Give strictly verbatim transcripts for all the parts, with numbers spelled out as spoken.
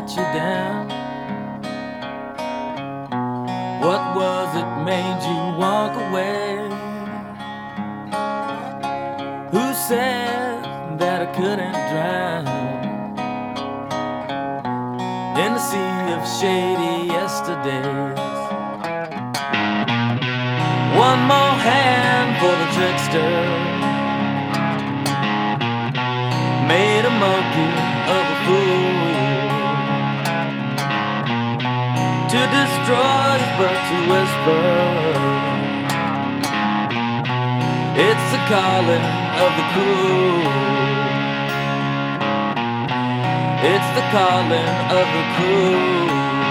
let you down? What was it made you walk away? Who said that I couldn't drown in the sea of shady yesterdays? One more hand for the trickster, made a monkey of a fool, to destroy but to whisper. It's the calling of the crew. It's the calling of the crew.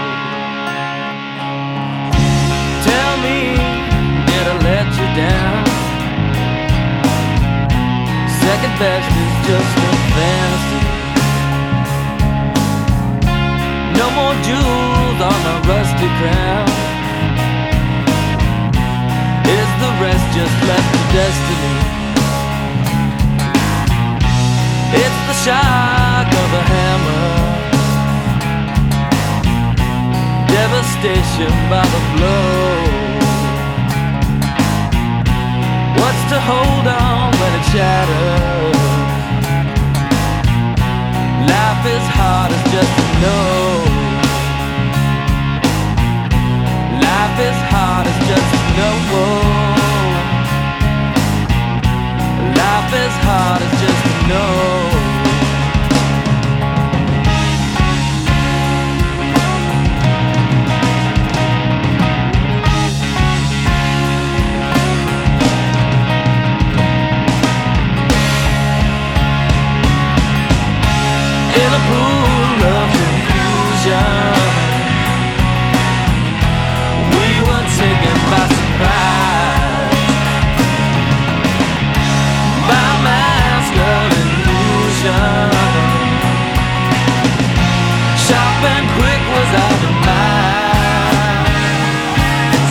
Tell me, did I let you down? Second best is just a fantasy. No more jewels on my rusty crown. Is the rest just left to destiny? It's the shock of a hammer, devastation by the blow. What's to hold on when it shatters? Life is hard as just to know. Life is hard as just to know. Life is hard as just to know. In a pool of confusion, we were taken by surprise by a mask of illusion. Sharp and quick was our demise.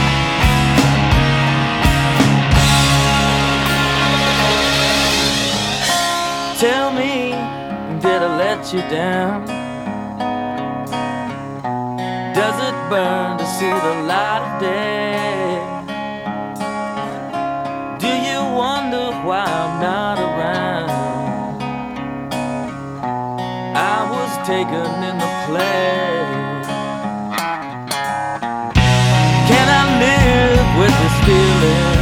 Tell me, did I let you down? Does it burn to see the light of day? Do you wonder why I'm not around? I was taken in the play. Can I live with this feeling?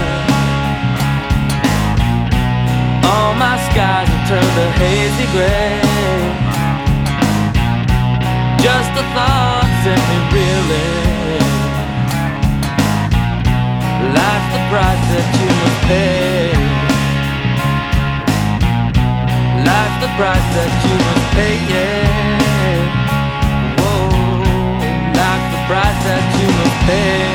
All my skies have turned a hazy gray. Just the thought sent me reeling. Life's the price that you must pay. Life's the price that you must pay, yeah. Whoa, life's the price that you must pay.